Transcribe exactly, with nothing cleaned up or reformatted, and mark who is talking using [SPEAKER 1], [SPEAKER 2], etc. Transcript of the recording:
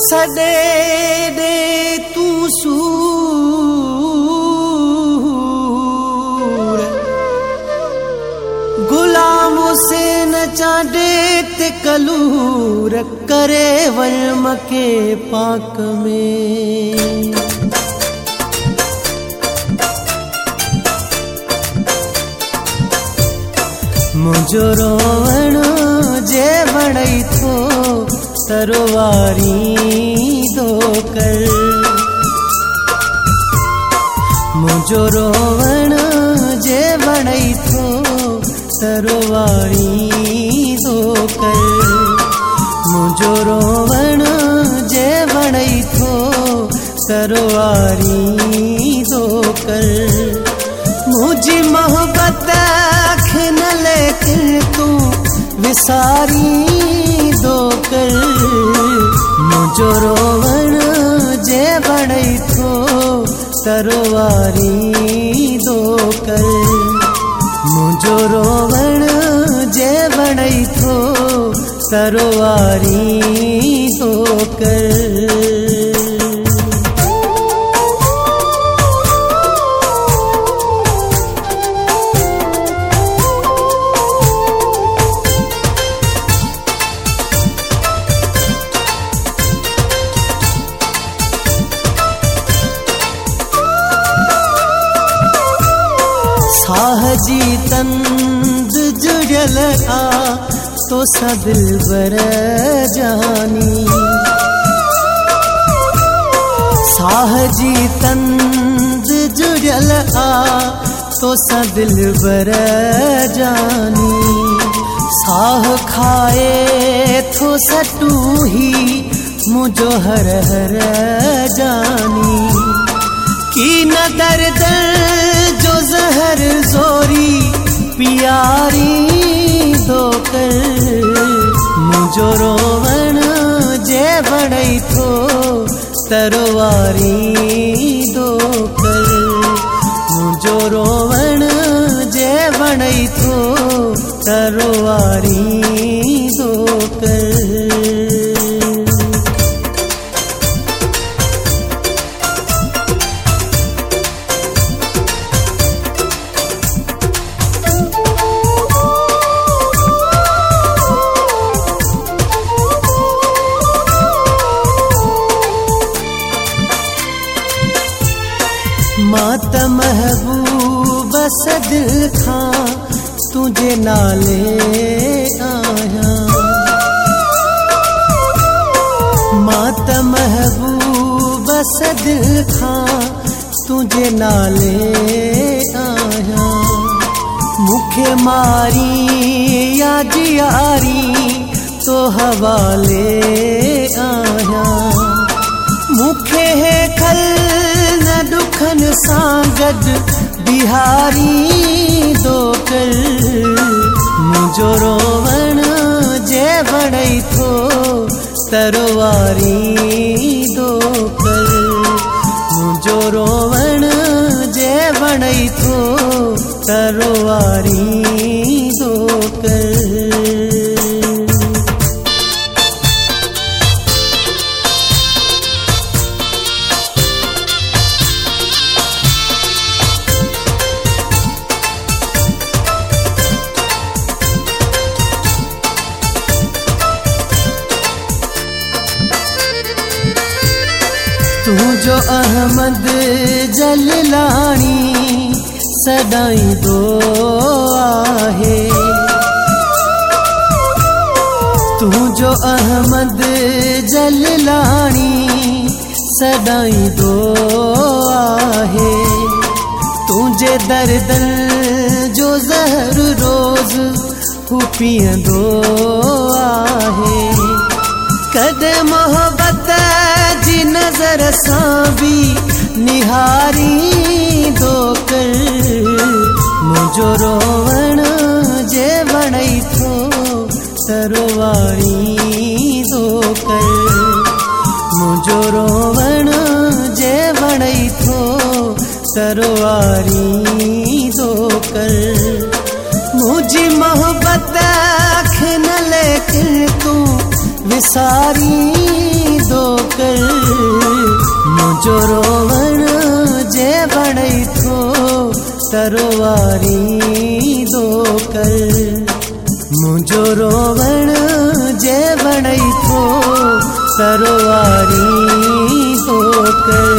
[SPEAKER 1] सदे दे तू सूर गुलाम से न चाडे ते कलूर करे वल्म के पाक में मुझो रोवण जे वणई थो तरवारी दो कर मुझो रोवण जे वणई थो तरवारी दो कर मुझो रोवण जे वणई थो तरवारी दो कर मुझी मोहब्बत न लेकिन तू विसारी दो कर मुझो रोवण जे वणई थो तरवारी दो कर मुझो रोवण जे वणई थो तरवारी दो कर साहजी तंद जुड़ल आ तो सा दिलबर जानी साहजी तंद जुड़ल आ तो सा दिलबर जानी साह खाए थो सटू ही मुझो हर हर जानी की न दर्द जो जहर जोरी प्यारी दो कर मुझो रोवण जे वणई थो तरवारी दो कर मुझो रोवण जे वणई थो तरवारी दो कर मात महबूब सदिल खां तुझे नाले आया मात महबूब सदिल खां तुझे नाले आया मुखे मारी या जियारी तो हवाले आया मुखे है खल न दुखन सांगद बिहारी दो कर मुझो रोवण जे वणई थो तरवारी दो कर मुझो रोवण जे वणई थो तरवारी दो कर तू जो अहमद जलानी सदाई दो आहे तू जो अहमद जलानी सदाई दो आहे तुझे दर्दन जो जहर रोज हू पीअंदो आहे कदे मोहब्बत जी नजर सां भी निहारी दो कर मुझो रोवण जे वणई थो तरवारी दो कर मुझो रोवण जे वणई थो तरवारी दो कर मुझी मोहब्बत न लेकिन तू विसारी दो कर मुझो रोवण जे बणई थो तरोवारी दो कर मुझो रोवण जे बणई थो तरोवारी दो कर।